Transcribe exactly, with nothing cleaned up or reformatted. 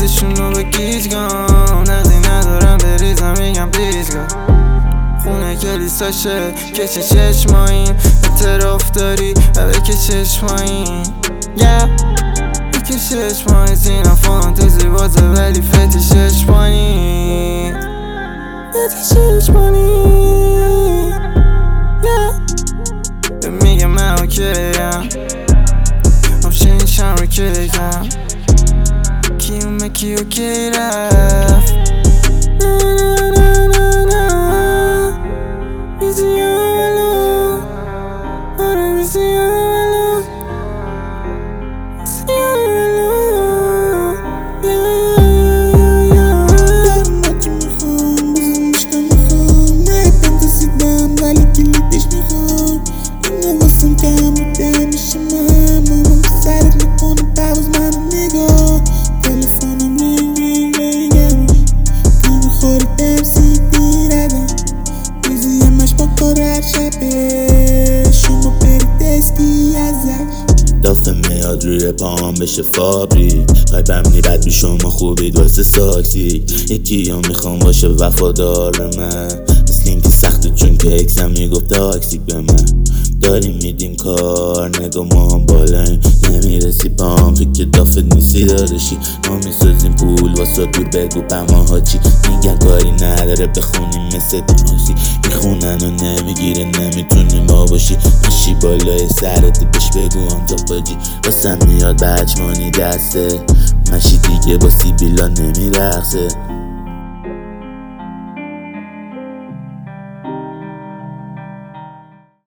خودشونو به گیج کن، نقدی ندارم بریزم میگم پلیز کن. خونه کلیساشه که چه چشماییم، اعتراف داری و به که چشماییم yeah. که چشمایی زینا فانتزی بازه ولی فتیشش پانی فتیشش پانی yeah. میگه من اوکیم همچنین شم رو کیکم کیومه کی اوکی رفت نه نه نه نه نه بیزی الان آره بیزی الان بیزی الان ما چی میخوام بازم بیشتر میخوام نه فانتزی دم ولی کلیدش میخوام اینو واسم کم بوده میشه من مامان به سرت میکنه باز منو نگاه تلفنم رینگ رینگ رینگم تو میخوری دمسی دیردم بیزی همش با کار هر شبه شما برید دستی ازش دافه میاد روی پاهم بشه فابریک قیبم نیرد بی شما خوبید واسه ساکسی یکی هم میخوام باشه وفادار من مثل این که سخته چون که اکسم میگفت تاکسیک به من داریم میدیم کار نگاه ما هم بالاییم نمیرسی پام تو که دافت نیستی داداشی ما میسازیم پول واسه دور بگو پماها چی میگن کاری نداره بخونیم مثل دماسی میخونن و نمیگیره نمیتونیم با باشی مشی بالای سرت بش بگو آنجا باجی واسم میاد بچمانی دسته مشی دیگه با سیبیلا نمیرخصه